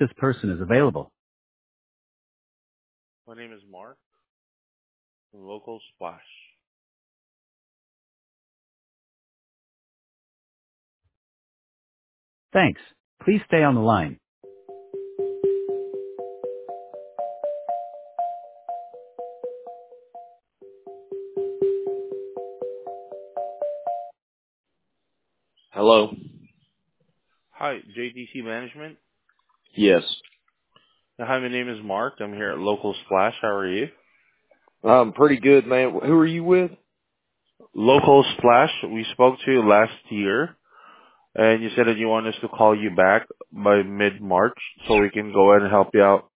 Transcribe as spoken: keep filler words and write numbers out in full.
this person is available. My name is Mark from Local Splash. Thanks. Please stay on the line. Hello. Hi, J T C Management. Yes. Hi, my name is Mark. I'm here at Local Splash. How are you? Um, pretty good, man. Who are you with? Local Splash, we spoke to you last year, and you said that you want us to call you back by mid-March so we can go ahead and help you out